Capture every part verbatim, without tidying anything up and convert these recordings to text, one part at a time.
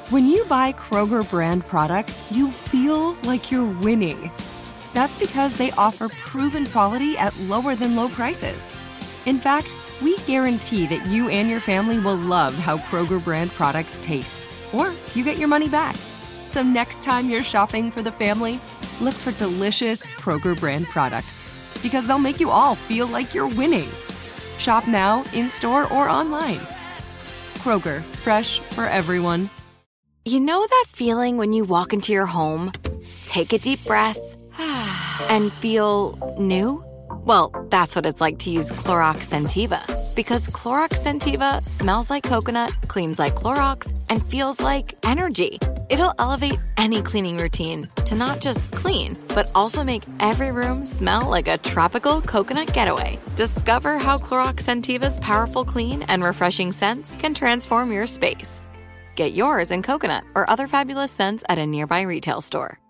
When you buy Kroger brand products, you feel like you're winning. That's because they offer proven quality at lower than low prices. In fact, we guarantee that you and your family will love how Kroger brand products taste, or you get your money back. So next time you're shopping for the family, look for delicious Kroger brand products, because they'll make you all feel like you're winning. Shop now, in-store, or online. Kroger, fresh for everyone. You know that feeling when you walk into your home, take a deep breath, and feel new? Well, that's what it's like to use Clorox Scentiva. Because Clorox Scentiva smells like coconut, cleans like Clorox, and feels like energy. It'll elevate any cleaning routine to not just clean, but also make every room smell like a tropical coconut getaway. Discover how Clorox Scentiva's powerful clean and refreshing scents can transform your space. Get yours in coconut or other fabulous scents at a nearby retail store.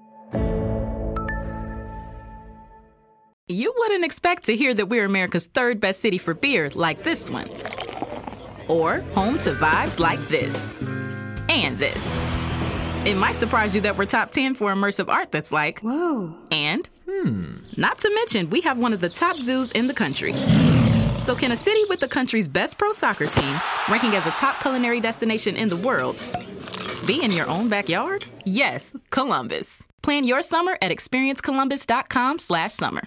You wouldn't expect to hear that we're America's third best city for beer like this one. Or home to vibes like this. And this. It might surprise you that we're top ten for immersive art that's like, whoa. And, hmm. Not to mention, we have one of the top zoos in the country. So can a city with the country's best pro soccer team, ranking as a top culinary destination in the world, be in your own backyard? Yes, Columbus. Plan your summer at experiencecolumbus.com slash summer.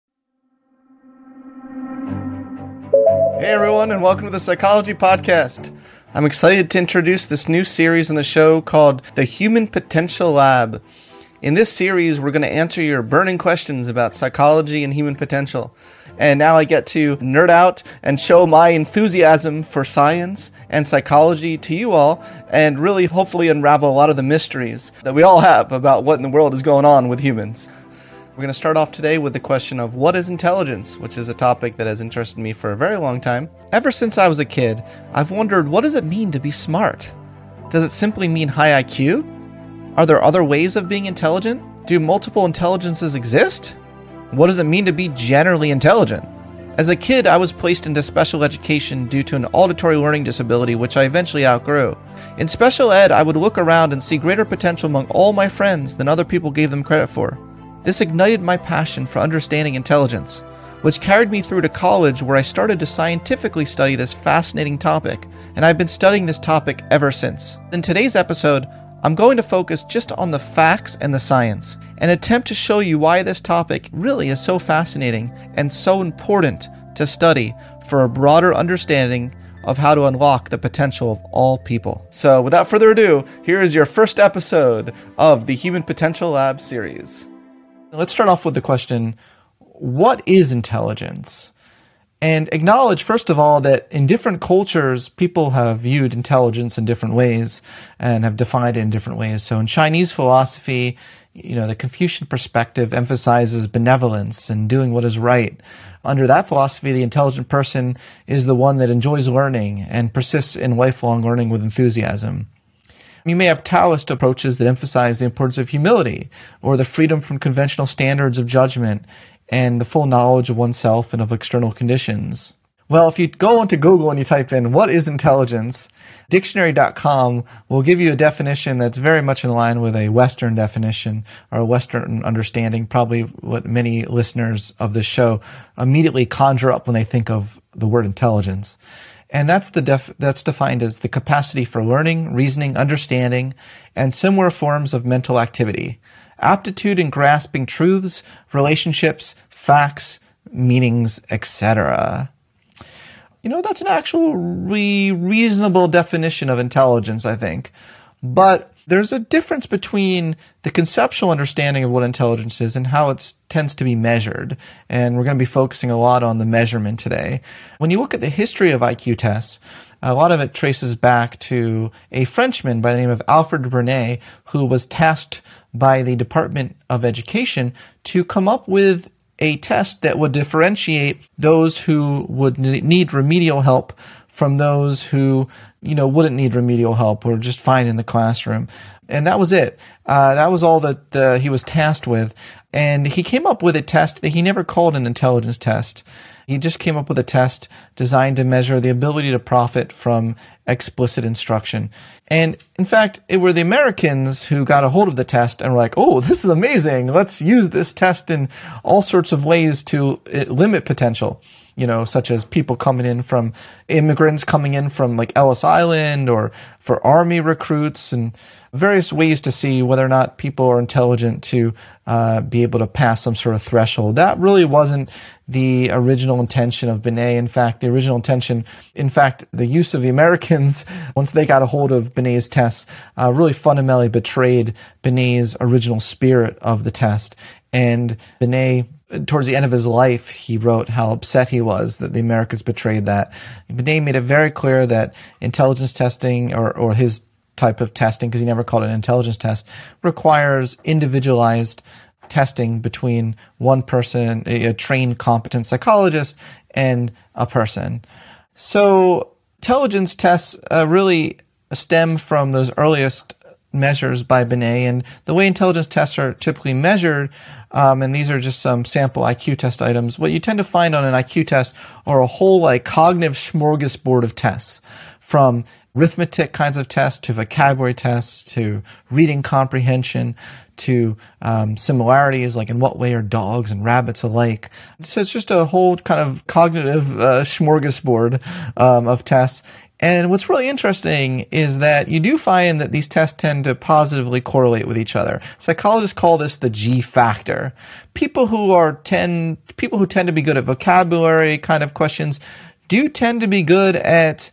Hey everyone, and welcome to the Psychology Podcast. I'm excited to introduce this new series on the show called The Human Potential Lab. In this series, we're going to answer your burning questions about psychology and human potential. And now I get to nerd out and show my enthusiasm for science and psychology to you all, and really hopefully unravel a lot of the mysteries that we all have about what in the world is going on with humans. We're going to start off today with the question of what is intelligence, which is a topic that has interested me for a very long time. Ever since I was a kid, I've wondered, what does it mean to be smart? Does it simply mean high I Q? Are there other ways of being intelligent? Do multiple intelligences exist? What does it mean to be generally intelligent? As a kid, I was placed into special education due to an auditory learning disability, which I eventually outgrew. In special ed, I would look around and see greater potential among all my friends than other people gave them credit for. This ignited my passion for understanding intelligence, which carried me through to college, where I started to scientifically study this fascinating topic, and I've been studying this topic ever since. In today's episode, I'm going to focus just on the facts and the science, and attempt to show you why this topic really is so fascinating and so important to study for a broader understanding of how to unlock the potential of all people. So without further ado, here is your first episode of the Human Potential Lab series. Let's start off with the question, what is intelligence? And acknowledge, first of all, that in different cultures, people have viewed intelligence in different ways and have defined it in different ways. So in Chinese philosophy, you know, the Confucian perspective emphasizes benevolence and doing what is right. Under that philosophy, the intelligent person is the one that enjoys learning and persists in lifelong learning with enthusiasm. You may have Taoist approaches that emphasize the importance of humility, or the freedom from conventional standards of judgment, and the full knowledge of oneself and of external conditions. Well, if you go onto Google and you type in, what is intelligence? Dictionary dot com will give you a definition that's very much in line with a Western definition, or a Western understanding, probably what many listeners of this show immediately conjure up when they think of the word intelligence. And that's the def- that's defined as the capacity for learning, reasoning, understanding, and similar forms of mental activity. Aptitude in grasping truths, relationships, facts, meanings, et cetera. You know, that's an actually reasonable definition of intelligence, I think. But there's a difference between the conceptual understanding of what intelligence is and how it tends to be measured. And we're going to be focusing a lot on the measurement today. When you look at the history of I Q tests, a lot of it traces back to a Frenchman by the name of Alfred Binet, who was tasked by the Department of Education to come up with a test that would differentiate those who would need remedial help from those who, you know, wouldn't need remedial help or just fine in the classroom. And that was it. Uh, that was all that uh, he was tasked with. And he came up with a test that he never called an intelligence test. He just came up with a test designed to measure the ability to profit from explicit instruction. And in fact, it were the Americans who got a hold of the test and were like, oh, this is amazing. Let's use this test in all sorts of ways to limit potential, you know, such as people coming in from immigrants coming in from like Ellis Island, or for army recruits, and various ways to see whether or not people are intelligent to uh, be able to pass some sort of threshold. That really wasn't the original intention of Binet. In fact, the original intention, in fact, the use of the Americans, once they got a hold of Binet's tests, uh, really fundamentally betrayed Binet's original spirit of the test. And Binet, towards the end of his life, he wrote how upset he was that the Americans betrayed that. Binet made it very clear that intelligence testing, or, or his type of testing, because he never called it an intelligence test, requires individualized testing between one person, a, a trained, competent psychologist, and a person. So intelligence tests uh, really stem from those earliest measures by Binet, and the way intelligence tests are typically measured, um, and these are just some sample I Q test items. What you tend to find on an I Q test are a whole like cognitive smorgasbord of tests, from arithmetic kinds of tests to vocabulary tests to reading comprehension to um, similarities, like in what way are dogs and rabbits alike. So it's just a whole kind of cognitive uh, smorgasbord um, of tests. And what's really interesting is that you do find that these tests tend to positively correlate with each other. Psychologists call this the G factor. People who are tend people who tend to be good at vocabulary kind of questions do tend to be good at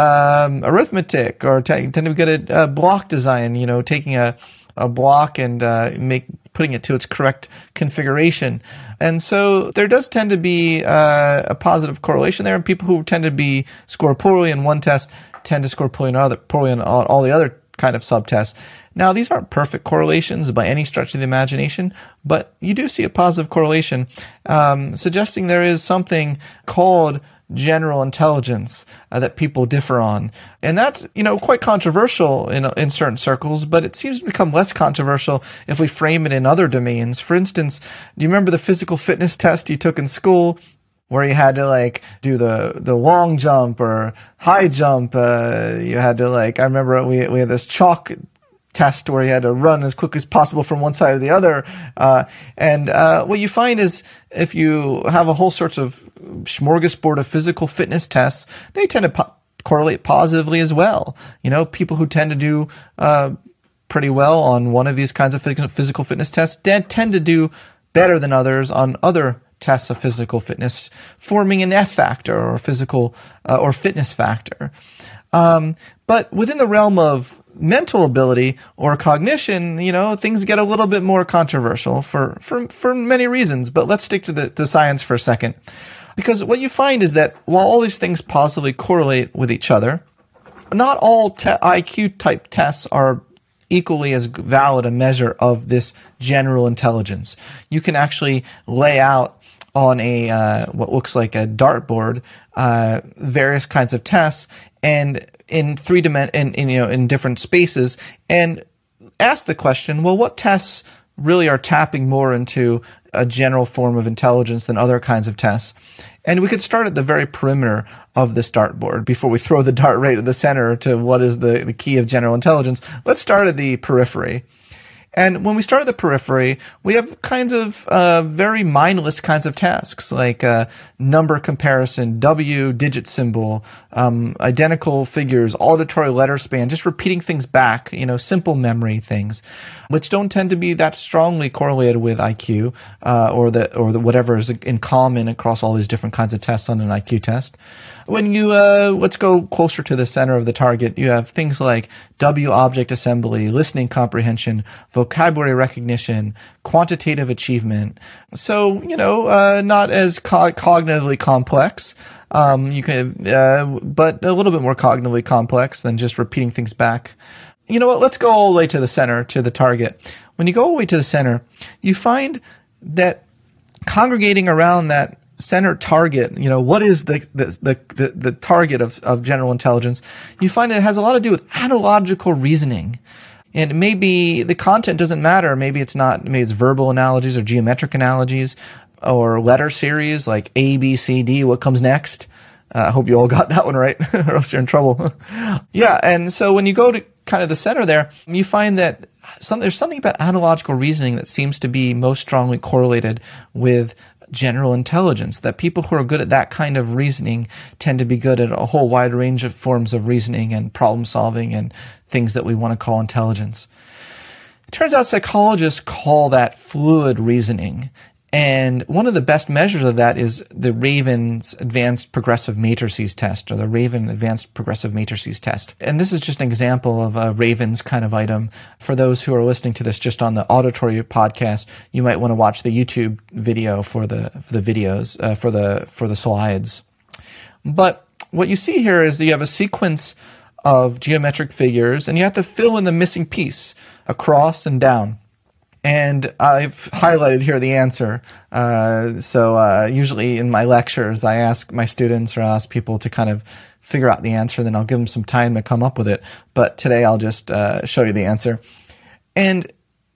um, arithmetic, or t- tend to be good at uh, block design, you know, taking a, a block and uh, make putting it to its correct configuration. And so there does tend to be uh, a positive correlation there, and people who tend to be score poorly in one test tend to score poorly in other, poorly in all, all the other kind of subtests. Now, these aren't perfect correlations by any stretch of the imagination, but you do see a positive correlation, um, suggesting there is something called general intelligence uh, that people differ on. And that's, you know, quite controversial in in certain circles, but it seems to become less controversial if we frame it in other domains. For instance, do you remember the physical fitness test you took in school, where you had to like do the the long jump or high jump? Uh, you had to like, I remember we we had this chalk test where you had to run as quick as possible from one side to the other. Uh, and uh, what you find is, if you have a whole sorts of smorgasbord of physical fitness tests, they tend to po- correlate positively as well. You know, people who tend to do uh, pretty well on one of these kinds of physical fitness tests tend to do better than others on other tests of physical fitness, forming an F factor, or physical uh, or fitness factor. Um, but within the realm of mental ability or cognition, you know, things get a little bit more controversial for, for, for many reasons. But let's stick to the, the science for a second. Because what you find is that while all these things positively correlate with each other, not all te- I Q type tests are equally as valid a measure of this general intelligence. You can actually lay out on a uh, what looks like a dartboard uh, various kinds of tests, and in three dimen- in, in you know in different spaces, and ask the question, well, what tests really are tapping more into a general form of intelligence than other kinds of tests? And we could start at the very perimeter of this dartboard before we throw the dart right at the center to what is the, the key of general intelligence. Let's start at the periphery. And when we start at the periphery, we have kinds of uh, very mindless kinds of tasks, like uh, number comparison, W, digit symbol, um, identical figures, auditory letter span, just repeating things back, you know, simple memory things, which don't tend to be that strongly correlated with I Q uh, or the or the whatever is in common across all these different kinds of tests on an I Q test. When you, uh, let's go closer to the center of the target, you have things like W object assembly, listening comprehension, vocabulary recognition, quantitative achievement. So, you know, uh, not as co- cognitively complex, um, you can, uh, but a little bit more cognitively complex than just repeating things back. You know what? Let's go all the way to the center, to the target. When you go all the way to the center, you find that congregating around that center target, you know, what is the the the, the, the target of, of general intelligence, you find it has a lot to do with analogical reasoning. And maybe the content doesn't matter. Maybe it's not, maybe it's verbal analogies or geometric analogies. or letter series like A, B, C, D, what comes next? Uh, I hope you all got that one right, or else you're in trouble. Yeah, and so when you go to kind of the center there, you find that some, there's something about analogical reasoning that seems to be most strongly correlated with general intelligence, that people who are good at that kind of reasoning tend to be good at a whole wide range of forms of reasoning and problem solving and things that we want to call intelligence. It turns out psychologists call that fluid reasoning. And one of the best measures of that is the Raven's Advanced Progressive Matrices test, or the Raven Advanced Progressive Matrices test. And this is just an example of a Raven's kind of item. For those who are listening to this just on the auditory podcast, you might want to watch the YouTube video for the for the videos, uh, for the for the slides. But what you see here is that you have a sequence of geometric figures, and you have to fill in the missing piece across and down. And I've highlighted here the answer. Uh, so uh, usually in my lectures, I ask my students or ask people to kind of figure out the answer, then I'll give them some time to come up with it. But today I'll just uh, show you the answer. And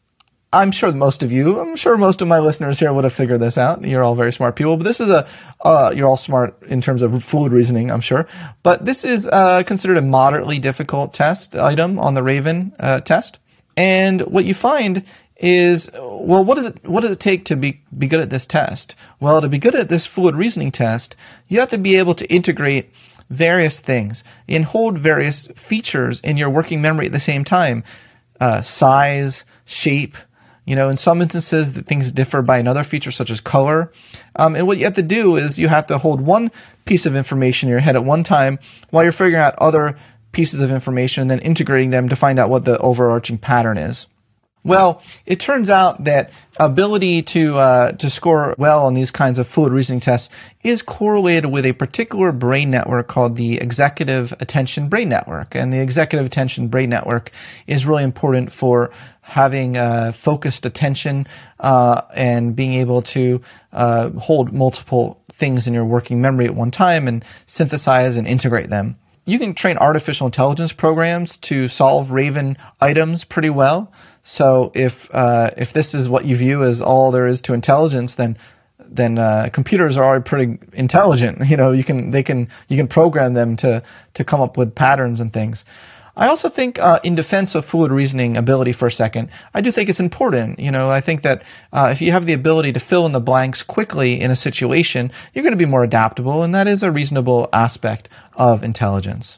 I'm sure most of you, I'm sure most of my listeners here would have figured this out. You're all very smart people, but this is a, uh, you're all smart in terms of fluid reasoning, I'm sure. But this is uh, considered a moderately difficult test item on the Raven uh, test. And what you find is, well, what does it what does it take to be, be good at this test? Well, to be good at this fluid reasoning test, you have to be able to integrate various things and hold various features in your working memory at the same time. Uh, size, shape, you know, in some instances that things differ by another feature such as color. Um, and what you have to do is you have to hold one piece of information in your head at one time while you're figuring out other pieces of information and then integrating them to find out what the overarching pattern is. Well, it turns out that ability to uh, to score well on these kinds of fluid reasoning tests is correlated with a particular brain network called the executive attention brain network. And the executive attention brain network is really important for having uh, focused attention uh, and being able to uh, hold multiple things in your working memory at one time and synthesize and integrate them. You can train artificial intelligence programs to solve Raven items pretty well. So if uh, if this is what you view as all there is to intelligence, then then uh, computers are already pretty intelligent. You know, you can they can you can program them to to come up with patterns and things. I also think, uh, in defense of fluid reasoning ability for a second, I do think it's important. You know, I think that uh, if you have the ability to fill in the blanks quickly in a situation, you're going to be more adaptable, and that is a reasonable aspect of intelligence.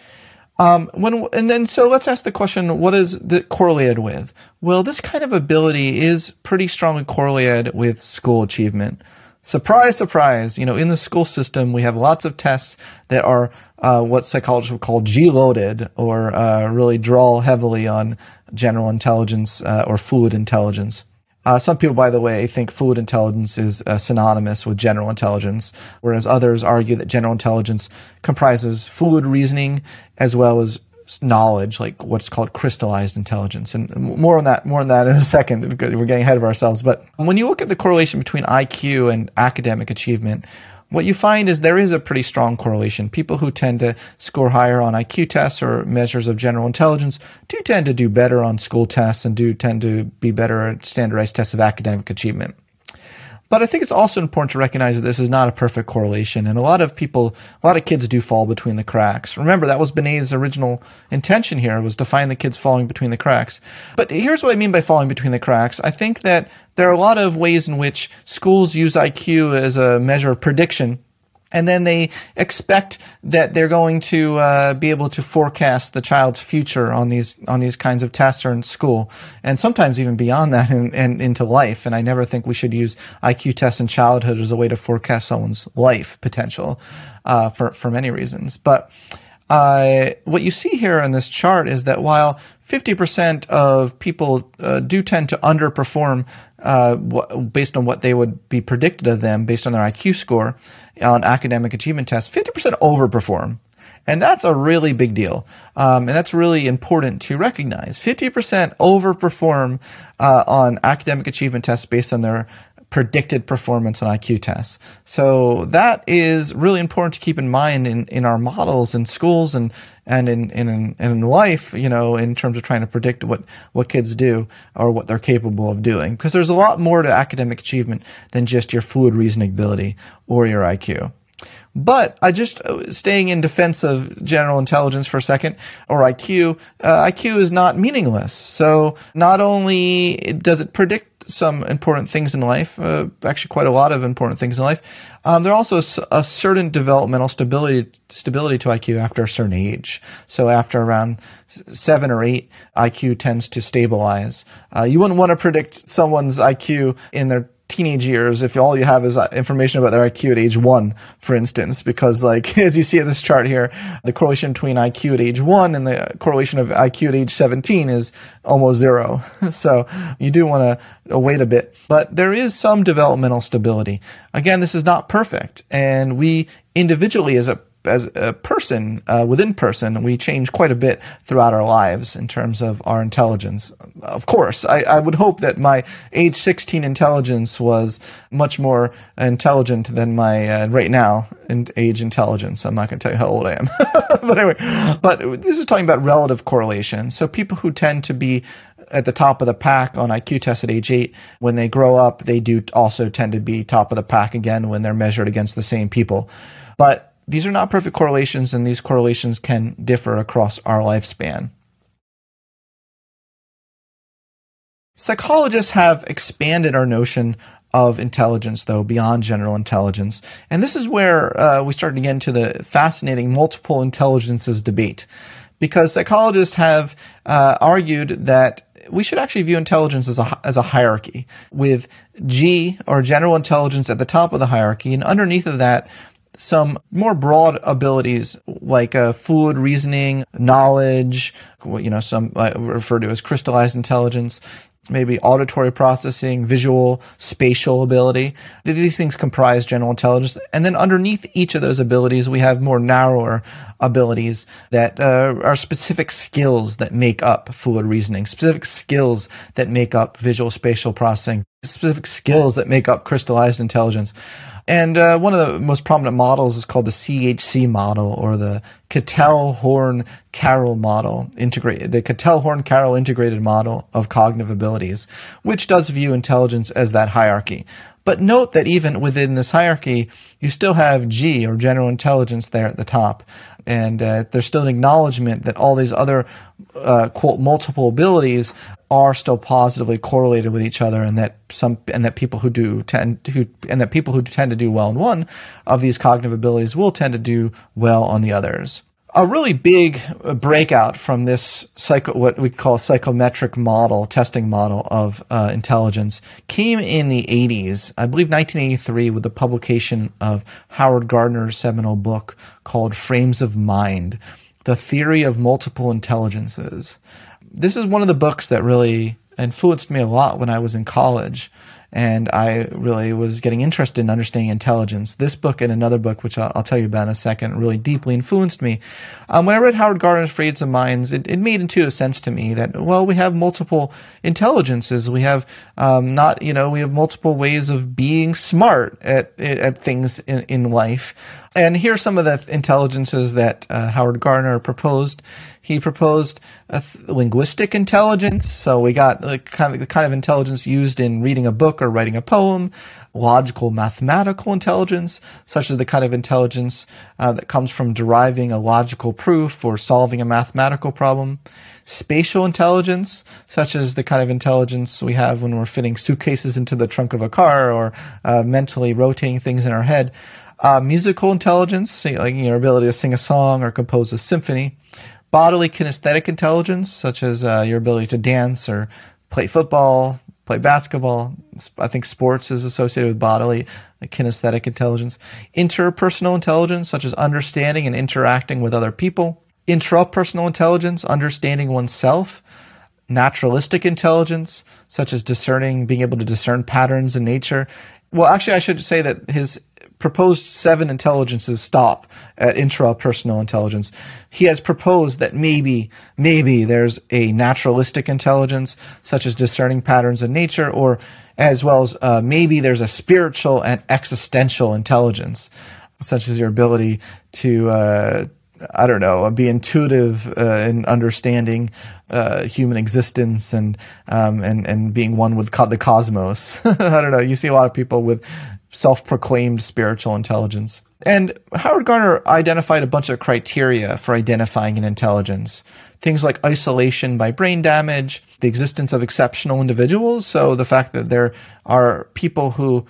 Um, when, and then, so let's ask the question, what is it correlated with? Well, this kind of ability is pretty strongly correlated with school achievement. Surprise, surprise. You know, in the school system, we have lots of tests that are uh, what psychologists would call G-loaded, or uh, really draw heavily on general intelligence uh, or fluid intelligence. Uh, some people, by the way, think fluid intelligence is uh, synonymous with general intelligence, whereas others argue that general intelligence comprises fluid reasoning as well as knowledge, like what's called crystallized intelligence. And more on that, more on that in a second, because we're getting ahead of ourselves. But when you look at the correlation between I Q and academic achievement, what you find is there is a pretty strong correlation. People who tend to score higher on I Q tests or measures of general intelligence do tend to do better on school tests and do tend to be better at standardized tests of academic achievement. But I think it's also important to recognize that this is not a perfect correlation, and a lot of people, a lot of kids do fall between the cracks. Remember, that was Benet's original intention here, was to find the kids falling between the cracks. But here's what I mean by falling between the cracks. I think that there are a lot of ways in which schools use I Q as a measure of prediction, and then they expect that they're going to uh, be able to forecast the child's future on these on these kinds of tests or in school, and sometimes even beyond that and, and into life. And I never think we should use I Q tests in childhood as a way to forecast someone's life potential uh, for, for many reasons. But uh, what you see here in this chart is that while fifty percent of people uh, do tend to underperform uh, w- based on what they would be predicted of them based on their I Q score on academic achievement tests, fifty percent overperform. And that's a really big deal. Um, and that's really important to recognize. fifty percent overperform uh, on academic achievement tests based on their predicted performance on I Q tests. So that is really important to keep in mind in, in our models in schools and and in, in in in life, you know, in terms of trying to predict what, what kids do or what they're capable of doing. Because there's a lot more to academic achievement than just your fluid reasoning ability or your I Q. But I just, staying in defense of general intelligence for a second, or I Q, uh, I Q is not meaningless. So not only does it predict some important things in life, uh, actually quite a lot of important things in life, um, there also is a certain developmental stability stability to I Q after a certain age. So after around seven or eight, I Q tends to stabilize. Uh, you wouldn't want to predict someone's I Q in their teenage years if all you have is information about their I Q at age one, for instance, because like as you see in this chart here, the correlation between I Q at age one and the correlation of I Q at age seventeen is almost zero. So you do want to wait a bit, but there is some developmental stability. Again, this is not perfect, and we individually as a as a person, uh, within person, we change quite a bit throughout our lives in terms of our intelligence. Of course, I, I would hope that my age sixteen intelligence was much more intelligent than my uh, right now in age intelligence. I'm not going to tell you how old I am. But anyway, but this is talking about relative correlation. So people who tend to be at the top of the pack on I Q tests at age eight, when they grow up, they do also tend to be top of the pack again when they're measured against the same people. But these are not perfect correlations, and these correlations can differ across our lifespan. Psychologists have expanded our notion of intelligence, though, beyond general intelligence. And this is where uh, we start to get into the fascinating multiple intelligences debate, because psychologists have uh, argued that we should actually view intelligence as a, as a hierarchy, with G, or general intelligence, at the top of the hierarchy, and underneath of that, some more broad abilities like uh, fluid reasoning, knowledge, you know, some uh, referred to as crystallized intelligence, maybe auditory processing, visual, spatial ability. These things comprise general intelligence. And then underneath each of those abilities, we have more narrower abilities that uh, are specific skills that make up fluid reasoning, specific skills that make up visual spatial processing, specific skills that make up crystallized intelligence. And uh, one of the most prominent models is called the C H C model, or the Cattell-Horn-Carroll model, integrate, the Cattell-Horn-Carroll integrated model of cognitive abilities, which does view intelligence as that hierarchy. But note that even within this hierarchy, you still have G, or general intelligence, there at the top. And uh, there's still an acknowledgement that all these other, uh, quote, multiple abilities are still positively correlated with each other, and that some and that people who do tend who and that people who tend to do well in one of these cognitive abilities will tend to do well on the others. A really big breakout from this psycho, what we call psychometric model, testing model of uh, intelligence, came in the eighties, I believe nineteen eighty-three, with the publication of Howard Gardner's seminal book called Frames of Mind: The Theory of Multiple Intelligences. This is one of the books that really influenced me a lot when I was in college, and I really was getting interested in understanding intelligence. This book and another book, which I'll, I'll tell you about in a second, really deeply influenced me. Um, when I read Howard Gardner's Frames of Minds, it, it made intuitive sense to me that, well, we have multiple intelligences. We have um, not, you know, we have multiple ways of being smart at at things in, in life. And here are some of the intelligences that uh, Howard Gardner proposed. He proposed a th- linguistic intelligence. So we got the kind of, the kind of intelligence used in reading a book or writing a poem. Logical mathematical intelligence, such as the kind of intelligence uh, that comes from deriving a logical proof or solving a mathematical problem. Spatial intelligence, such as the kind of intelligence we have when we're fitting suitcases into the trunk of a car or uh, mentally rotating things in our head. Uh, musical intelligence, like your ability to sing a song or compose a symphony. Bodily kinesthetic intelligence, such as uh, your ability to dance or play football, play basketball. I think sports is associated with bodily kinesthetic intelligence. Interpersonal intelligence, such as understanding and interacting with other people. Intrapersonal intelligence, understanding oneself. Naturalistic intelligence, such as discerning, being able to discern patterns in nature. Well, actually, I should say that his proposed seven intelligences stop at intrapersonal intelligence. He has proposed that maybe, maybe there's a naturalistic intelligence, such as discerning patterns in nature, or as well as uh, maybe there's a spiritual and existential intelligence, such as your ability to, uh, I don't know, be intuitive uh, in understanding uh, human existence and um, and and being one with co- the cosmos. I don't know. You see a lot of people with self-proclaimed spiritual intelligence. And Howard Gardner identified a bunch of criteria for identifying an intelligence. Things like isolation by brain damage, the existence of exceptional individuals. So the fact that there are people who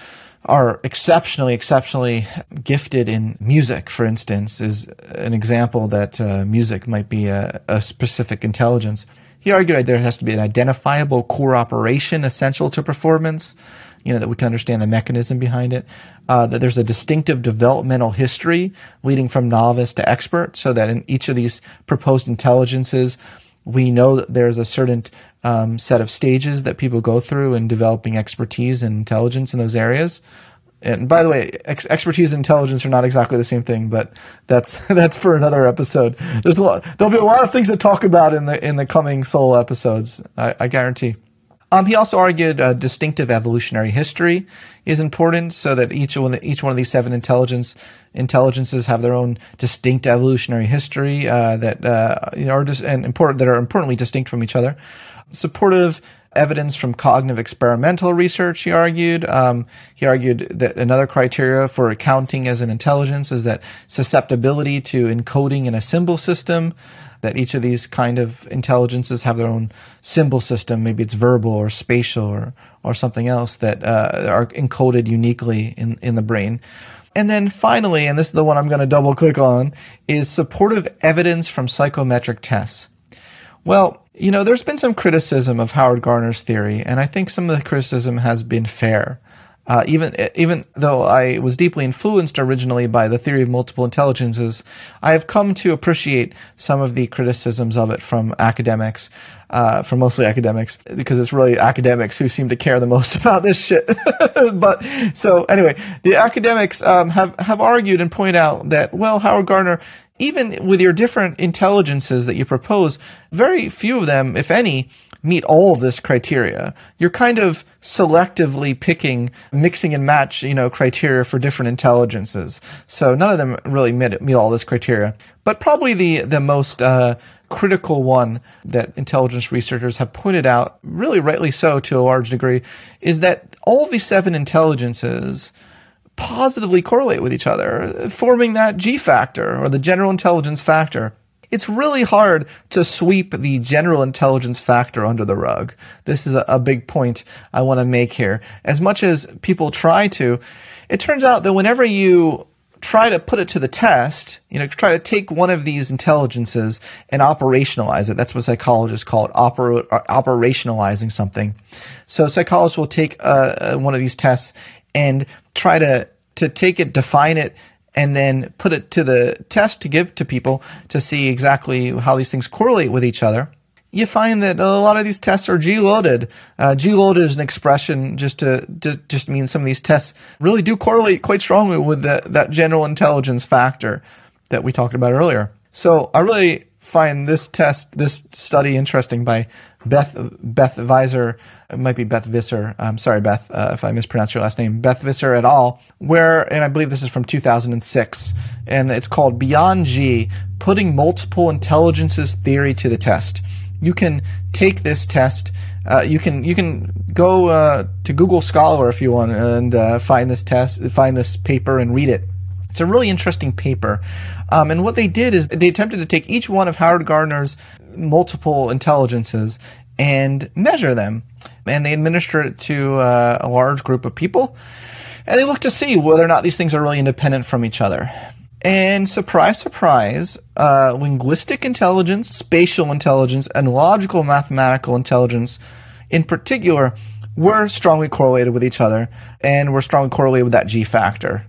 are exceptionally, exceptionally gifted in music, for instance, is an example that uh, music might be a, a specific intelligence. He argued there has to be an identifiable core operation essential to performance, you know, that we can understand the mechanism behind it, uh, that there's a distinctive developmental history leading from novice to expert, so that in each of these proposed intelligences, we know that there's a certain um, set of stages that people go through in developing expertise and intelligence in those areas. And by the way, ex- expertise and intelligence are not exactly the same thing, but that's that's for another episode. There's a lot, there'll be a lot of things to talk about in the in the coming solo episodes, I, I guarantee. Um, he also argued uh, distinctive evolutionary history is important, so that each one each one of these seven intelligence intelligences have their own distinct evolutionary history uh, that uh, you know are dis- and important that are importantly distinct from each other. Supportive evidence from cognitive experimental research, he argued. Um, he argued that another criteria for accounting as an intelligence is that susceptibility to encoding in a symbol system, that each of these kind of intelligences have their own symbol system. Maybe it's verbal or spatial or, or something else that uh, are encoded uniquely in, in the brain. And then finally, and this is the one I'm going to double click on, is supportive evidence from psychometric tests. Well, you know, there's been some criticism of Howard Gardner's theory, and I think some of the criticism has been fair. Uh, even even though I was deeply influenced originally by the theory of multiple intelligences, I have come to appreciate some of the criticisms of it from academics, uh, from mostly academics, because it's really academics who seem to care the most about this shit. But so anyway, the academics um, have have argued and pointed out that, well, Howard Gardner, even with your different intelligences that you propose, very few of them, if any, meet all of this criteria. You're kind of selectively picking, mixing and match, you know, criteria for different intelligences. So none of them really meet, meet all this criteria. But probably the, the most uh, critical one that intelligence researchers have pointed out, really rightly so to a large degree, is that all of these seven intelligences positively correlate with each other, forming that G factor, or the general intelligence factor. It's really hard to sweep the general intelligence factor under the rug. This is a, a big point I want to make here. As much as people try to, it turns out that whenever you try to put it to the test, you know, try to take one of these intelligences and operationalize it. That's what psychologists call it, oper- operationalizing something. So psychologists will take uh, one of these tests and try to, to take it, define it, and then put it to the test to give to people to see exactly how these things correlate with each other. You find that a lot of these tests are G-loaded. Uh, G-loaded is an expression just to just, just mean some of these tests really do correlate quite strongly with the, that general intelligence factor that we talked about earlier. So I really find this test, this study interesting by Beth Beth Visser, it might be Beth Visser, I'm sorry, Beth, uh, if I mispronounce your last name, Beth Visser et al., where, and I believe this is from two thousand six, and it's called Beyond G, Putting Multiple Intelligences Theory to the Test. You can take this test, uh, you can you can go uh, to Google Scholar if you want and uh, find this test, find this paper and read it. It's a really interesting paper. Um, and what they did is they attempted to take each one of Howard Gardner's multiple intelligences and measure them. And they administered it to uh, a large group of people. And they looked to see whether or not these things are really independent from each other. And surprise, surprise, uh, linguistic intelligence, spatial intelligence, and logical mathematical intelligence in particular were strongly correlated with each other and were strongly correlated with that G factor.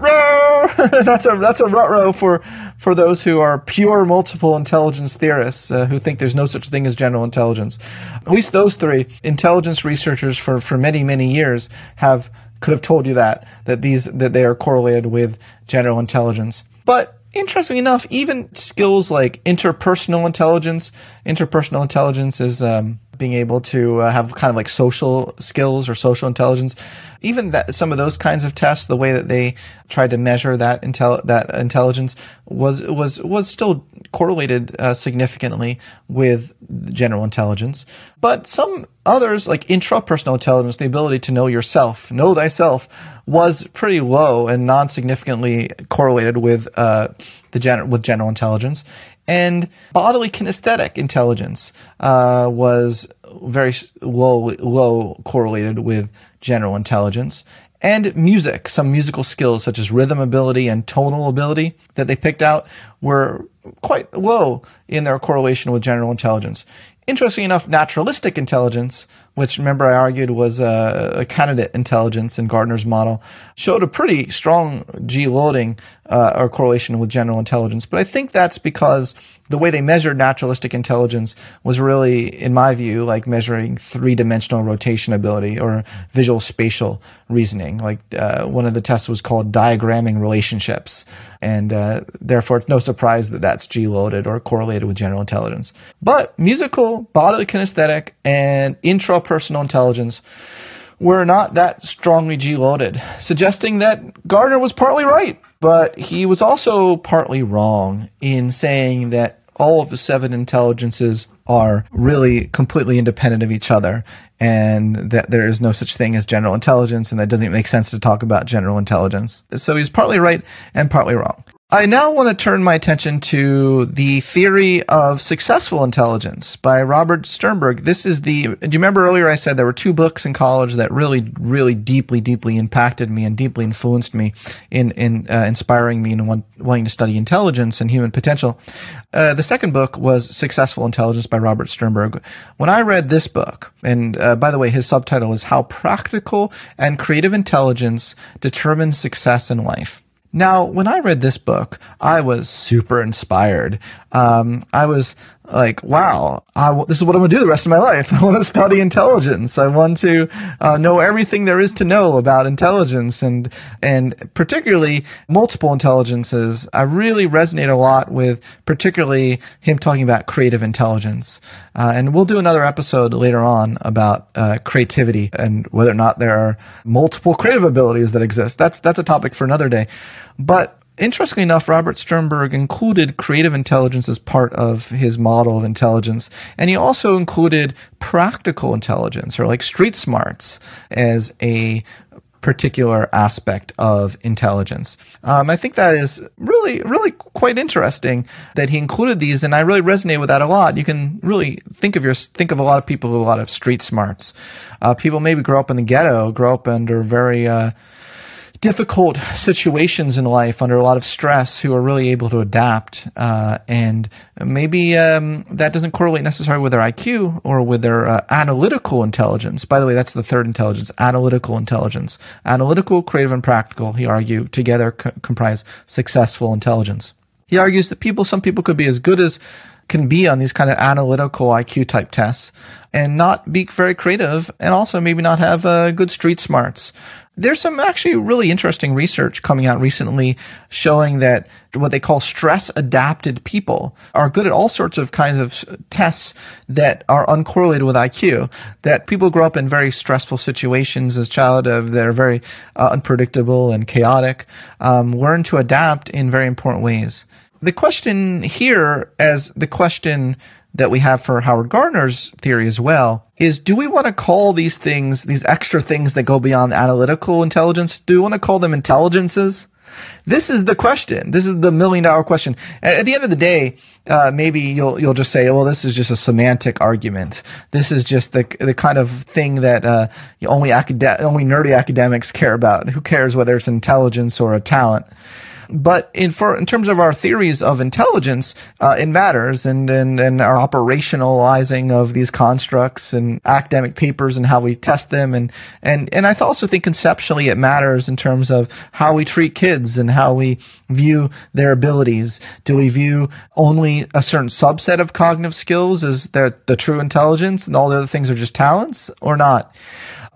that's a that's a ruh-roh for for those who are pure multiple intelligence theorists uh, who think there's no such thing as general intelligence. At least those three intelligence researchers for, for many, many years have could have told you that, that these, that they are correlated with general intelligence. But interestingly enough, even skills like interpersonal intelligence, interpersonal intelligence is um, being able to uh, have kind of like social skills or social intelligence. Even that, some of those kinds of tests, the way that they tried to measure that intel that intelligence was was was still correlated uh, significantly with general intelligence. But some others, like intrapersonal intelligence, the ability to know yourself, know thyself, was pretty low and non-significantly correlated with uh, the gen with general intelligence. And bodily kinesthetic intelligence uh, was very low, low correlated with general intelligence. And music, some musical skills such as rhythm ability and tonal ability that they picked out were quite low in their correlation with general intelligence. Interestingly enough, naturalistic intelligence, which remember I argued was a, a candidate intelligence in Gardner's model, showed a pretty strong G-loading uh, or correlation with general intelligence. But I think that's because the way they measured naturalistic intelligence was really, in my view, like measuring three-dimensional rotation ability or visual spatial reasoning. Like uh, one of the tests was called diagramming relationships. And uh, therefore, it's no surprise that that's G-loaded or correlated with general intelligence. But musical, bodily kinesthetic, and intrapersonal intelligence were not that strongly G-loaded, suggesting that Gardner was partly right. But he was also partly wrong in saying that all of the seven intelligences are really completely independent of each other, and that there is no such thing as general intelligence, and that doesn't make sense to talk about general intelligence. So he's partly right and partly wrong. I now want to turn my attention to the theory of successful intelligence by Robert Sternberg. This is the, do you remember earlier I said there were two books in college that really, really deeply, deeply impacted me and deeply influenced me in, in uh, inspiring me in want, wanting to study intelligence and human potential. Uh, the second book was Successful Intelligence by Robert Sternberg. When I read this book, and uh, by the way, his subtitle is How Practical and Creative Intelligence Determines Success in Life. Now, when I read this book, I was super inspired. Um, I was like, wow, I w this is what I'm going to do the rest of my life. I want to study intelligence. I want to uh, know everything there is to know about intelligence, and and particularly multiple intelligences. I really resonate a lot with particularly him talking about creative intelligence. Uh, and we'll do another episode later on about uh, creativity and whether or not there are multiple creative abilities that exist. That's, that's a topic for another day. But interestingly enough, Robert Sternberg included creative intelligence as part of his model of intelligence, and he also included practical intelligence, or like street smarts, as a particular aspect of intelligence. Um, I think that is really, really quite interesting that he included these, and I really resonate with that a lot. You can really think of your think of a lot of people with a lot of street smarts. Uh, people maybe grow up in the ghetto, grow up under very uh, difficult situations in life, under a lot of stress, who are really able to adapt. Uh, and maybe um, that doesn't correlate necessarily with their I Q or with their uh, analytical intelligence. By the way, that's the third intelligence, analytical intelligence. Analytical, creative, and practical, he argued, together co comprise successful intelligence. He argues that people, some people could be as good as can be on these kind of analytical I Q type tests and not be very creative, and also maybe not have uh, good street smarts. There's some actually really interesting research coming out recently showing that what they call stress-adapted people are good at all sorts of kinds of tests that are uncorrelated with I Q, that people grow up in very stressful situations as child of that are very uh, unpredictable and chaotic, um, learn to adapt in very important ways. The question here, as the question that we have for Howard Gardner's theory as well, is do we want to call these things, these extra things that go beyond analytical intelligence, do we want to call them intelligences? This is the question. This is the million dollar question. At the end of the day, uh, maybe you'll you'll just say, well, this is just a semantic argument. This is just the the kind of thing that uh, only acad- only nerdy academics care about. Who cares whether it's intelligence or a talent? But in for in terms of our theories of intelligence, uh, it matters, and, and and our operationalizing of these constructs and academic papers and how we test them, and and and I also think conceptually it matters in terms of how we treat kids and how we view their abilities. Do we view only a certain subset of cognitive skills as the the true intelligence, and all the other things are just talents, or not?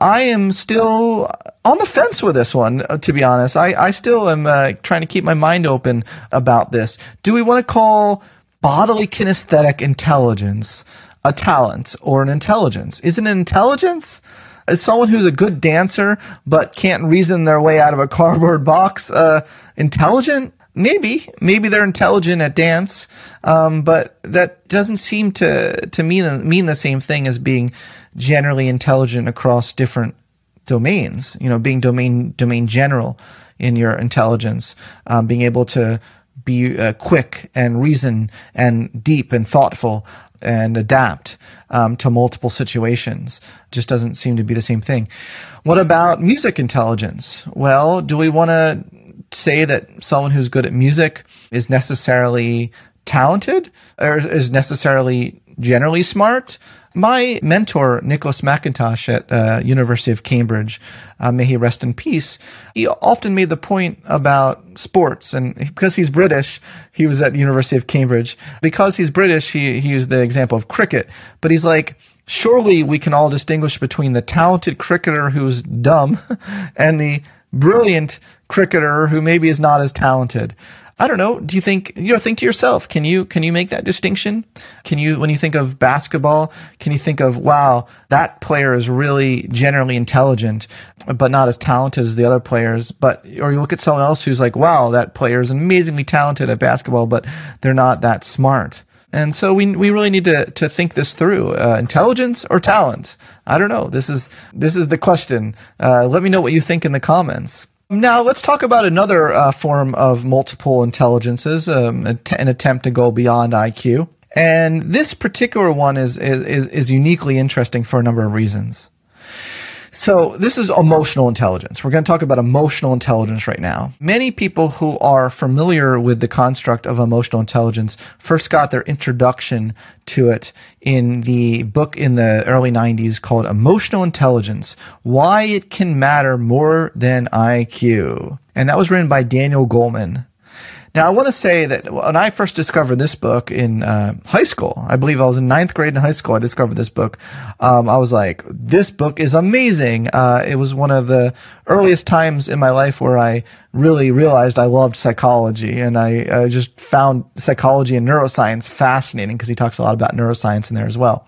I am still on the fence with this one, to be honest. I, I still am uh, trying to keep my mind open about this. Do we want to call bodily kinesthetic intelligence a talent or an intelligence? Is it an intelligence? Is someone who's a good dancer but can't reason their way out of a cardboard box uh, intelligent? Maybe. Maybe they're intelligent at dance, um, but that doesn't seem to, to mean, mean the same thing as being generally intelligent across different domains. You know, being domain domain general in your intelligence, um, being able to be uh, quick and reason and deep and thoughtful and adapt um, to multiple situations. Just doesn't seem to be the same thing. What about music intelligence? Well, do we want to say that someone who's good at music is necessarily talented or is necessarily generally smart? My mentor, Nicholas McIntosh at uh, University of Cambridge, uh, may he rest in peace, he often made the point about sports. And because he's British, he was at the University of Cambridge. Because he's British, he, he used the example of cricket. But he's like, surely we can all distinguish between the talented cricketer who's dumb and the brilliant cricketer who maybe is not as talented. I don't know. Do you think, you know, think to yourself, can you, can you make that distinction? Can you, when you think of basketball, can you think of, wow, that player is really generally intelligent, but not as talented as the other players? But, or you look at someone else who's like, wow, that player is amazingly talented at basketball, but they're not that smart. And so we we really need to to think this through. Uh, intelligence or talent? I don't know. This is this is the question. Uh, let me know what you think in the comments. Now let's talk about another uh, form of multiple intelligences, um, an attempt to go beyond I Q. And this particular one is is is uniquely interesting for a number of reasons. So this is emotional intelligence. We're going to talk about emotional intelligence right now. Many people who are familiar with the construct of emotional intelligence first got their introduction to it in the book in the early nineties called Emotional Intelligence: Why It Can Matter More Than I Q. And that was written by Daniel Goleman. Now, I want to say that when I first discovered this book in uh, high school, I believe I was in ninth grade in high school, I discovered this book. Um, I was like, this book is amazing. Uh, it was one of the earliest times in my life where I really realized I loved psychology, and I, I just found psychology and neuroscience fascinating because he talks a lot about neuroscience in there as well.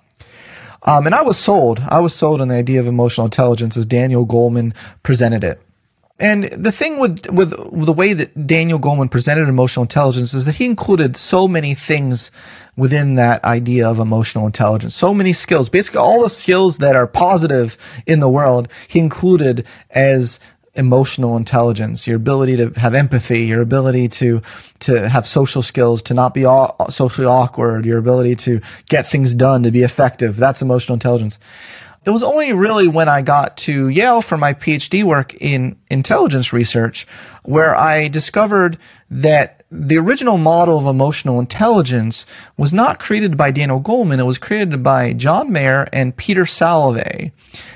Um, and I was sold. I was sold on the idea of emotional intelligence as Daniel Goleman presented it. And the thing with, with the way that Daniel Goleman presented emotional intelligence is that he included so many things within that idea of emotional intelligence, so many skills, basically all the skills that are positive in the world, he included as emotional intelligence, your ability to have empathy, your ability to, to have social skills, to not be all, socially awkward, your ability to get things done, to be effective. That's emotional intelligence. It was only really when I got to Yale for my PhD work in intelligence research where I discovered that the original model of emotional intelligence was not created by Daniel Goleman. It was created by John Mayer and Peter Salovey.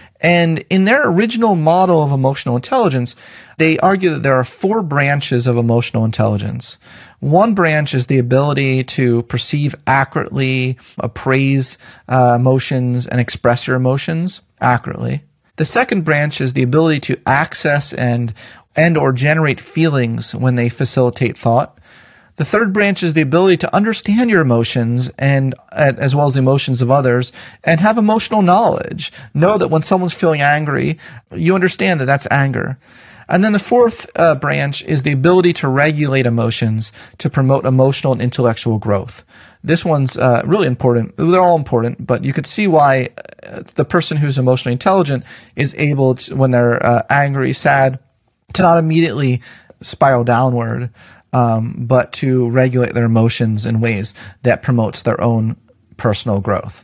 And in their original model of emotional intelligence, they argue that there are four branches of emotional intelligence. One branch is the ability to perceive accurately, appraise uh, emotions, and express your emotions accurately. The second branch is the ability to access and and or generate feelings when they facilitate thought. The third branch is the ability to understand your emotions and as well as the emotions of others and have emotional knowledge. Know that when someone's feeling angry, you understand that that's anger. And then the fourth uh, branch is the ability to regulate emotions to promote emotional and intellectual growth. This one's uh, really important. They're all important, but you could see why uh, the person who's emotionally intelligent is able to, when they're uh, angry, sad, to not immediately spiral downward, um, but to regulate their emotions in ways that promotes their own personal growth.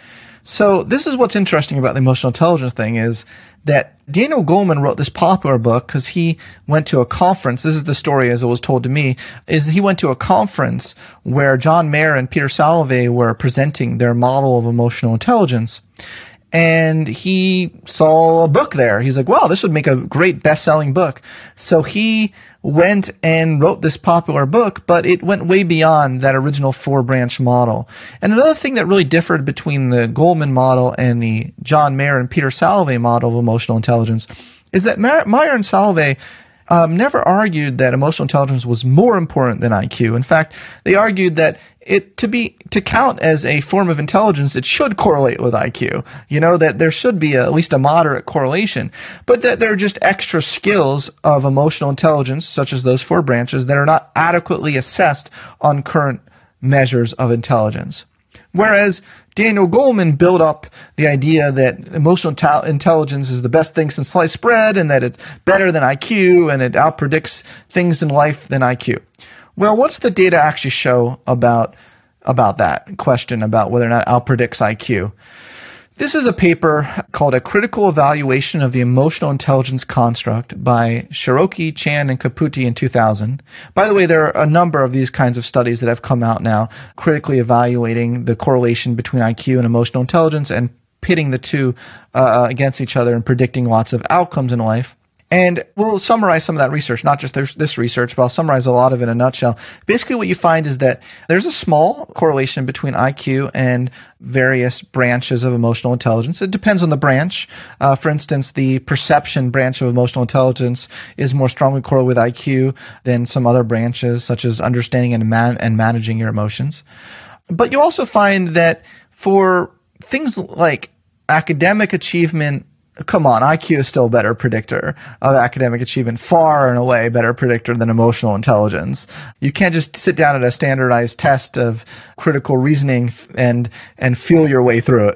So this is what's interesting about the emotional intelligence thing is that Daniel Goleman wrote this popular book because he went to a conference. This is the story as it was told to me, is he went to a conference where John Mayer and Peter Salovey were presenting their model of emotional intelligence. and he saw a book there. He's like, wow, this would make a great best-selling book. So he went and wrote this popular book, but it went way beyond that original four-branch model. And another thing that really differed between the Goleman model and the John Mayer and Peter Salovey model of emotional intelligence is that Mayer and Salovey um, never argued that emotional intelligence was more important than I Q. In fact, they argued that it to be to count as a form of intelligence, it should correlate with I Q. You know, that there should be a, at least a moderate correlation, but that there are just extra skills of emotional intelligence, such as those four branches, that are not adequately assessed on current measures of intelligence. Whereas Daniel Goleman built up the idea that emotional ta- intelligence is the best thing since sliced bread, and that it's better than I Q, and it outpredicts things in life than I Q. Well, what does the data actually show about about that question, about whether or not it outpredicts I Q? This is a paper called A Critical Evaluation of the Emotional Intelligence Construct by Shiroki, Chan, and Caputi in two thousand. By the way, there are a number of these kinds of studies that have come out now, critically evaluating the correlation between I Q and emotional intelligence and pitting the two uh, against each other and predicting lots of outcomes in life. And we'll summarize some of that research, not just this, this research, but I'll summarize a lot of it in a nutshell. Basically, what you find is that there's a small correlation between I Q and various branches of emotional intelligence. It depends on the branch. Uh, for instance, the perception branch of emotional intelligence is more strongly correlated with I Q than some other branches, such as understanding and, man- and managing your emotions. But you also find that for things like academic achievement, come on, I Q is still a better predictor of academic achievement, far and away better predictor than emotional intelligence. You can't just sit down at a standardized test of critical reasoning and and feel your way through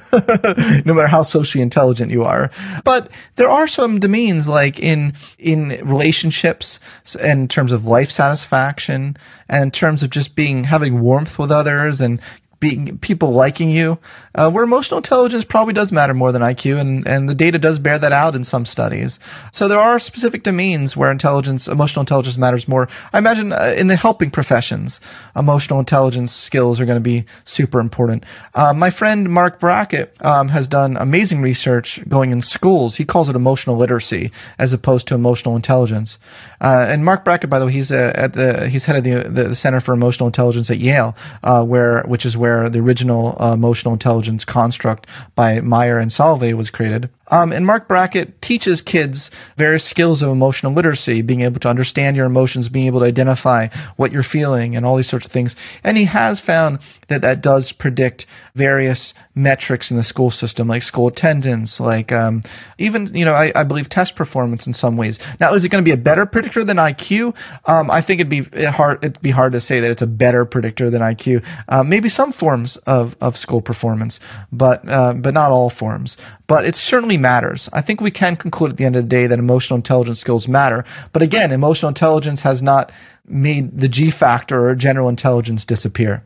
it, no matter how socially intelligent you are. But there are some domains, like in in relationships, in terms of life satisfaction, and in terms of just being having warmth with others and being people liking you, uh, where emotional intelligence probably does matter more than I Q, and, and the data does bear that out in some studies. So there are specific domains where intelligence, emotional intelligence matters more. I imagine uh, in the helping professions, emotional intelligence skills are going to be super important. Uh, my friend Mark Brackett um, has done amazing research going in schools. He calls it emotional literacy as opposed to emotional intelligence. Uh, and Mark Brackett, by the way, he's uh, at the he's head of the, the the Center for Emotional Intelligence at Yale, uh, where which is where the original uh, emotional intelligence construct by Mayer and Salovey was created. Um, and Mark Brackett teaches kids various skills of emotional literacy, being able to understand your emotions, being able to identify what you're feeling, and all these sorts of things. And he has found that that does predict various metrics in the school system, like school attendance, like um, even, you know, I, I believe test performance in some ways. Now, is it going to be a better predictor than I Q? Um, I think it'd be hard. It'd be hard to say that it's a better predictor than I Q. Uh, maybe some forms of, of school performance, but uh, but not all forms. But it certainly matters. I think we can conclude at the end of the day that emotional intelligence skills matter. But again, emotional intelligence has not made the G factor or general intelligence disappear.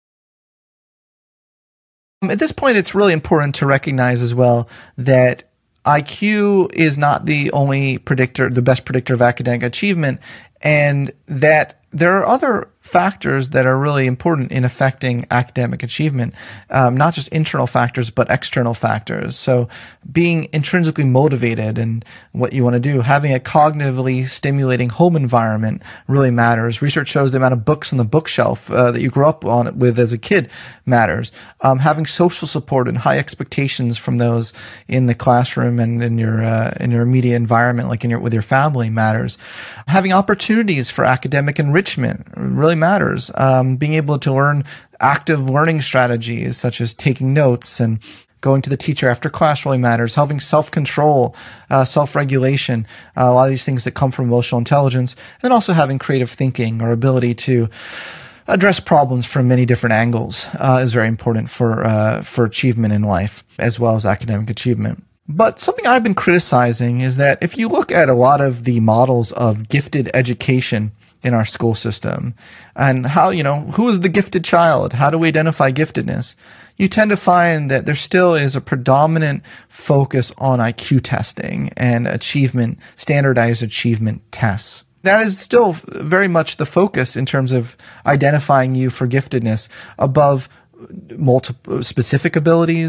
At this point, it's really important to recognize as well that I Q is not the only predictor, the best predictor of academic achievement, and that there are other factors that are really important in affecting academic achievement, um, not just internal factors, but external factors. So being intrinsically motivated in what you want to do, having a cognitively stimulating home environment really matters. Research shows the amount of books on the bookshelf uh, that you grew up on with as a kid matters. Um, having social support and high expectations from those in the classroom and in your uh, in your immediate environment, like in your with your family, matters. Having opportunities for academic enrichment really matters. Um, being able to learn active learning strategies such as taking notes and going to the teacher after class really matters. Having self-control, uh, self-regulation, uh, a lot of these things that come from emotional intelligence, and also having creative thinking or ability to address problems from many different angles uh, is very important for uh, for achievement in life as well as academic achievement. But something I've been criticizing is that if you look at a lot of the models of gifted education in our school system and how, you know, who is the gifted child? How do we identify giftedness? You tend to find that there still is a predominant focus on I Q testing and achievement, standardized achievement tests. That is still very much the focus in terms of identifying you for giftedness above multiple specific abilities,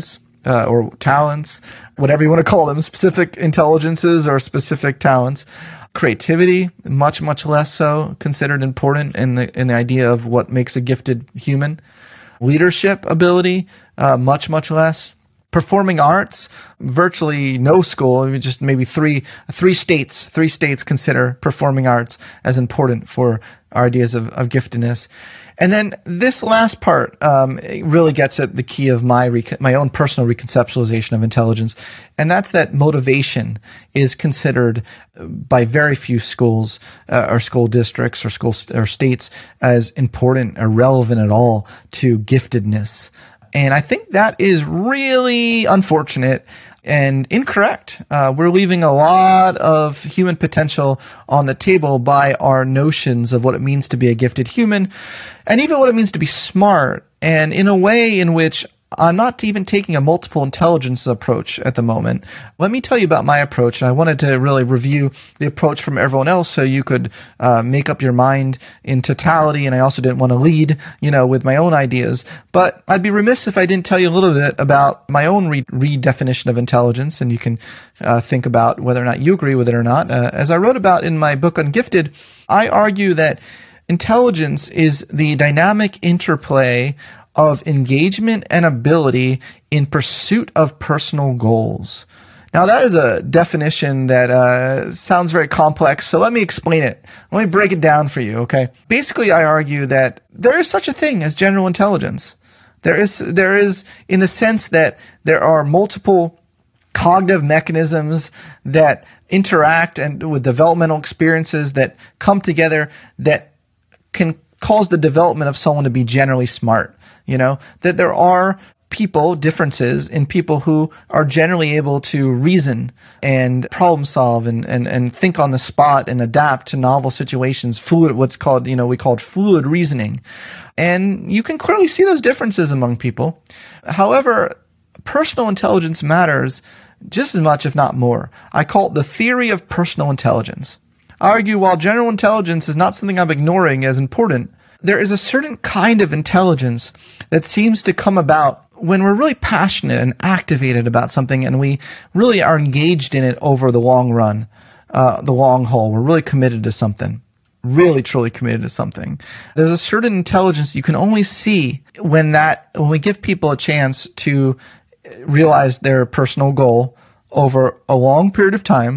uh, or talents, whatever you want to call them, specific intelligences or specific talents. Creativity, much, much less so considered important in the in the idea of what makes a gifted human. Leadership ability, uh, much, much less. Performing arts, virtually no school, just maybe three three states, three states consider performing arts as important for our ideas of, of giftedness. And then this last part um, really gets at the key of my rec- my own personal reconceptualization of intelligence, and that's that motivation is considered by very few schools uh, or school districts or school st- or states as important or relevant at all to giftedness. And I think that is really unfortunate and incorrect. Uh, we're leaving a lot of human potential on the table by our notions of what it means to be a gifted human, and even what it means to be smart, and in a way in which I'm not even taking a multiple intelligence approach at the moment. Let me tell you about my approach. I wanted to really review the approach from everyone else so you could uh, make up your mind in totality, and I also didn't want to lead, you know, with my own ideas. But I'd be remiss if I didn't tell you a little bit about my own re- redefinition of intelligence, and you can uh, think about whether or not you agree with it or not. Uh, as I wrote about in my book Ungifted, I argue that intelligence is the dynamic interplay of engagement and ability in pursuit of personal goals. Now, that is a definition that uh, sounds very complex, so let me explain it. Let me break it down for you, okay? Basically, I argue that there is such a thing as general intelligence. There is, there is in the sense that there are multiple cognitive mechanisms that interact and with developmental experiences that come together that can cause the development of someone to be generally smart. You know, that there are people, differences in people who are generally able to reason and problem solve and, and, and think on the spot and adapt to novel situations, fluid, what's called, you know, we call it fluid reasoning. And you can clearly see those differences among people. However, personal intelligence matters just as much, if not more. I call it the theory of personal intelligence. I argue while general intelligence is not something I'm ignoring as important, there is a certain kind of intelligence that seems to come about when we're really passionate and activated about something and we really are engaged in it over the long run, uh, the long haul. We're really committed to something, really truly committed to something. There's a certain intelligence you can only see when that, when we give people a chance to realize their personal goal over a long period of time.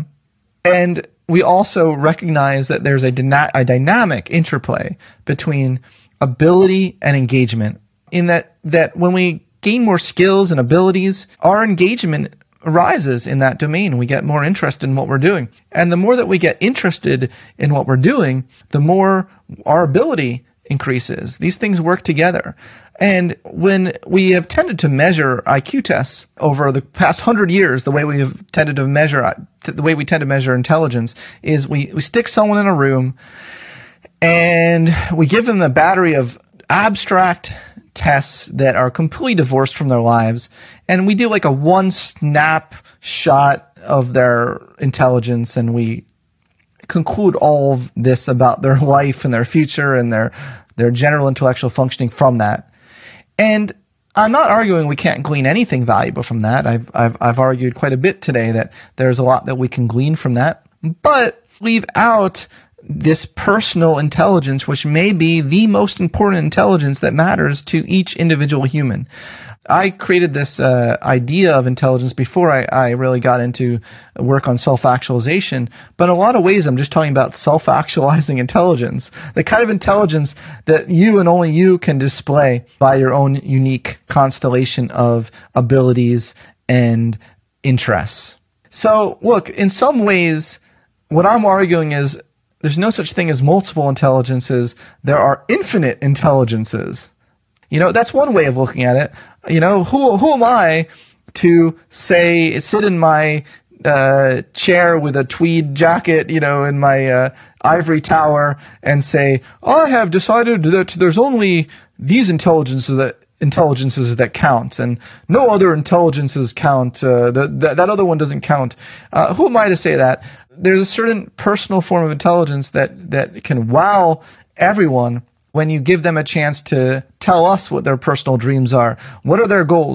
And we also recognize that there's a, dyna- a dynamic interplay between ability and engagement, in that, that when we gain more skills and abilities, our engagement rises in that domain. We get more interested in what we're doing. And the more that we get interested in what we're doing, the more our ability increases. These things work together. And when we have tended to measure I Q tests over the past hundred years, the way we have tended to measure, the way we tend to measure intelligence is we, we stick someone in a room and we give them a battery of abstract tests that are completely divorced from their lives. And we do like a one snapshot of their intelligence, and we conclude all of this about their life and their future and their, their general intellectual functioning from that. And I'm not arguing we can't glean anything valuable from that. I've, I've, I've argued quite a bit today that there's a lot that we can glean from that, but leave out this personal intelligence, which may be the most important intelligence that matters to each individual human. I created this uh, idea of intelligence before I, I really got into work on self-actualization. But in a lot of ways, I'm just talking about self-actualizing intelligence, the kind of intelligence that you and only you can display by your own unique constellation of abilities and interests. So look, in some ways, what I'm arguing is there's no such thing as multiple intelligences. There are infinite intelligences. You know, that's one way of looking at it. You know, who who am I to say, sit in my uh, chair with a tweed jacket, you know, in my uh, ivory tower and say, I have decided that there's only these intelligences that intelligences that count, and no other intelligences count. Uh, the, the, that other one doesn't count. Uh, who am I to say that? There's a certain personal form of intelligence that that can wow everyone when you give them a chance to tell us what their personal dreams are. What are their goals?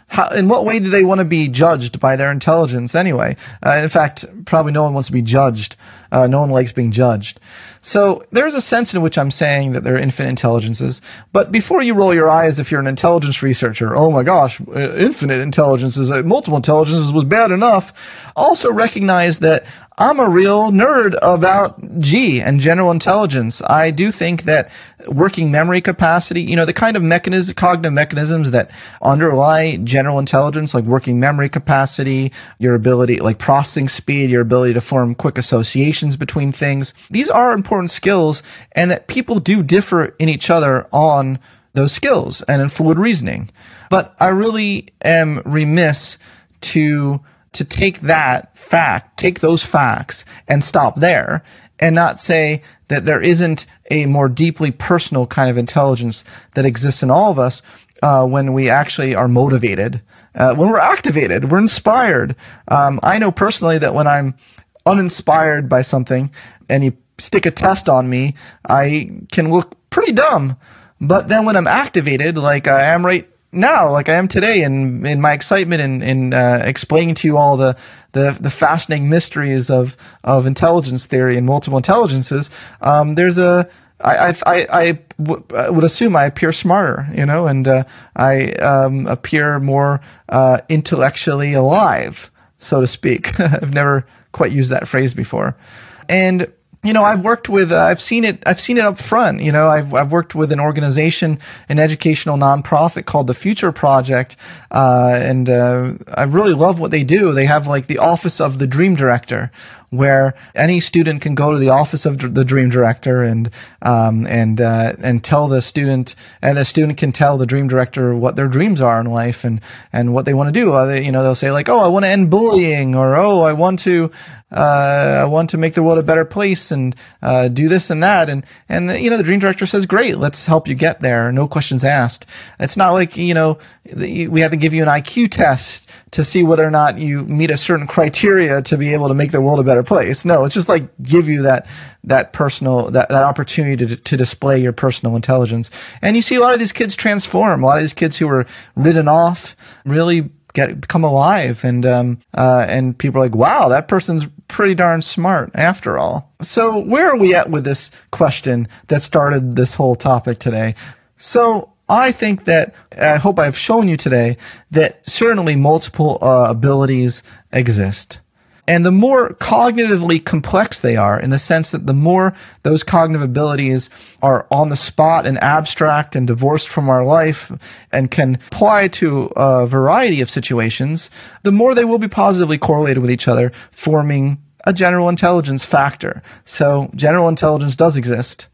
how, in what way do they want to be judged by their intelligence anyway? Uh, in fact, probably no one wants to be judged. Uh, no one likes being judged. So there's a sense in which I'm saying that there are infinite intelligences. But before you roll your eyes, if you're an intelligence researcher, oh my gosh, infinite intelligences, multiple intelligences was bad enough. Also recognize that I'm a real nerd about G and general intelligence. I do think that working memory capacity, you know, the kind of mechanism, cognitive mechanisms that underlie general intelligence, like working memory capacity, your ability, like processing speed, your ability to form quick associations between things. These are important skills, and that people do differ in each other on those skills and in fluid reasoning. But I really am remiss to to take that fact, take those facts and stop there and not say that there isn't a more deeply personal kind of intelligence that exists in all of us uh, when we actually are motivated, uh, when we're activated, we're inspired. Um, I know personally that when I'm uninspired by something and you stick a test on me, I can look pretty dumb. But then when I'm activated, like I am right now, like I am today, and in my excitement in, in uh, explaining to you all the, the, the fascinating mysteries of, of intelligence theory and multiple intelligences, um, there's a, I, I, I, I w- would assume I appear smarter, you know, and uh, I um, appear more uh, intellectually alive, so to speak. I've never quite used that phrase before. And you know, I've worked with, uh, I've seen it, I've seen it up front. You know, I've, I've worked with an organization, an educational nonprofit called the Future Project. Uh, and, uh, I really love what they do. They have like the Office of the Dream Director, where any student can go to the Office of the Dream Director and, um, and, uh, and tell the student, and the student can tell the Dream Director what their dreams are in life and, and what they want to do. Uh, they, you know, they'll say like, oh, I want to end bullying, or, oh, I want to, Uh, I want to make the world a better place and uh, do this and that. And, and the, you know, the Dream Director says, great, let's help you get there. No questions asked. It's not like, you know, the, we have to give you an I Q test to see whether or not you meet a certain criteria to be able to make the world a better place. No, it's just like give you that that personal, that, that opportunity to, to display your personal intelligence. And you see a lot of these kids transform. A lot of these kids who were written off really get become alive, and um uh and people are like, wow, that person's pretty darn smart after all. So where are we at with this question that started this whole topic today? So I think that, I hope I've shown you today that certainly multiple uh, abilities exist. And the more cognitively complex they are, in the sense that the more those cognitive abilities are on the spot and abstract and divorced from our life and can apply to a variety of situations, the more they will be positively correlated with each other, forming a general intelligence factor. So general intelligence does exist.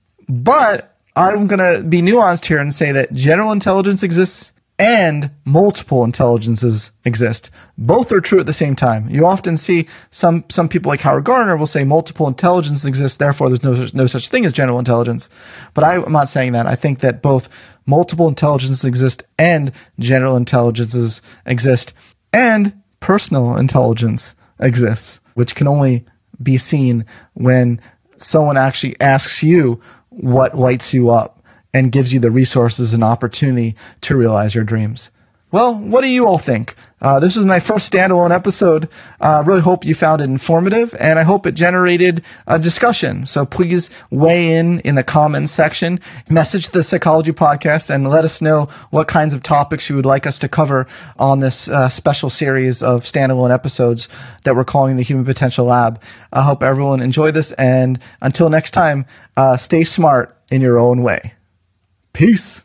But I'm going to be nuanced here and say that general intelligence exists and multiple intelligences exist. Both are true at the same time. You often see some some people like Howard Gardner will say multiple intelligences exist, therefore there's no, no such thing as general intelligence. But I, I'm not saying that. I think that both multiple intelligences exist and general intelligences exist, and personal intelligence exists, which can only be seen when someone actually asks you what lights you up and gives you the resources and opportunity to realize your dreams. Well, what do you all think? Uh, this was my first standalone episode. I uh, really hope you found it informative, and I hope it generated a discussion. So please weigh in in the comments section, message the Psychology Podcast, and let us know what kinds of topics you would like us to cover on this uh, special series of standalone episodes that we're calling the Human Potential Lab. I hope everyone enjoyed this, and until next time, uh, stay smart in your own way. Peace.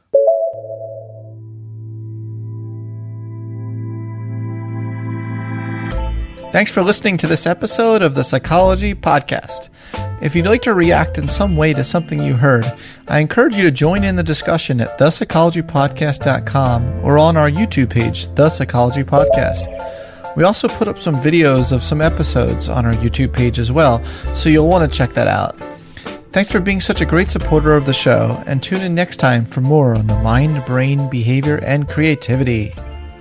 Thanks for listening to this episode of the Psychology Podcast. If you'd like to react in some way to something you heard, I encourage you to join in the discussion at the psychology podcast dot com or on our YouTube page, The Psychology Podcast. We also put up some videos of some episodes on our YouTube page as well, so you'll want to check that out. Thanks for being such a great supporter of the show, and tune in next time for more on the mind, brain, behavior, and creativity.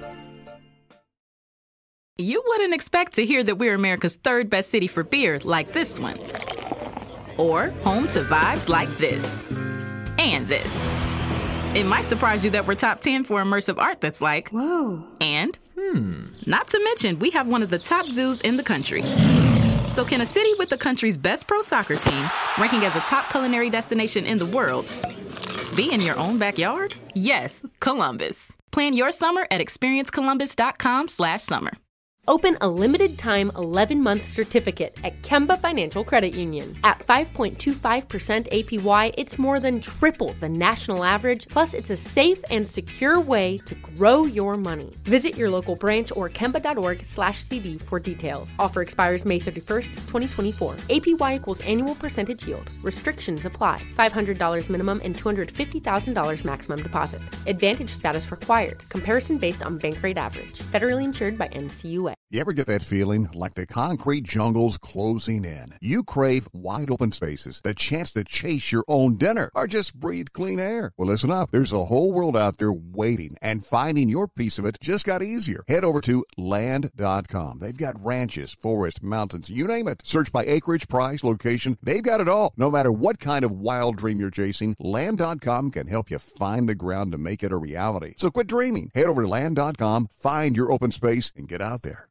You wouldn't expect to hear that we're America's third best city for beer like this one. Or home to vibes like this. And this. It might surprise you that we're top ten for immersive art that's like, Whoa. And, hmm, not to mention, we have one of the top zoos in the country. So can a city with the country's best pro soccer team, ranking as a top culinary destination in the world, be in your own backyard? Yes, Columbus. Plan your summer at experience columbus dot com slash summer. Open a limited-time eleven-month certificate at Kemba Financial Credit Union. At five point two five percent A P Y, it's more than triple the national average, plus it's a safe and secure way to grow your money. Visit your local branch or kemba.org slash CD for details. Offer expires May thirty-first, twenty twenty-four. A P Y equals annual percentage yield. Restrictions apply. five hundred dollars minimum and two hundred fifty thousand dollars maximum deposit. Advantage status required. Comparison based on bank rate average. Federally insured by N C U A. You ever get that feeling like the concrete jungle's closing in? You crave wide open spaces, the chance to chase your own dinner, or just breathe clean air. Well, listen up. There's a whole world out there waiting, and finding your piece of it just got easier. Head over to land dot com. They've got ranches, forests, mountains, you name it. Search by acreage, price, location. They've got it all. No matter what kind of wild dream you're chasing, land dot com can help you find the ground to make it a reality. So quit dreaming. Head over to land dot com, find your open space, and get out there.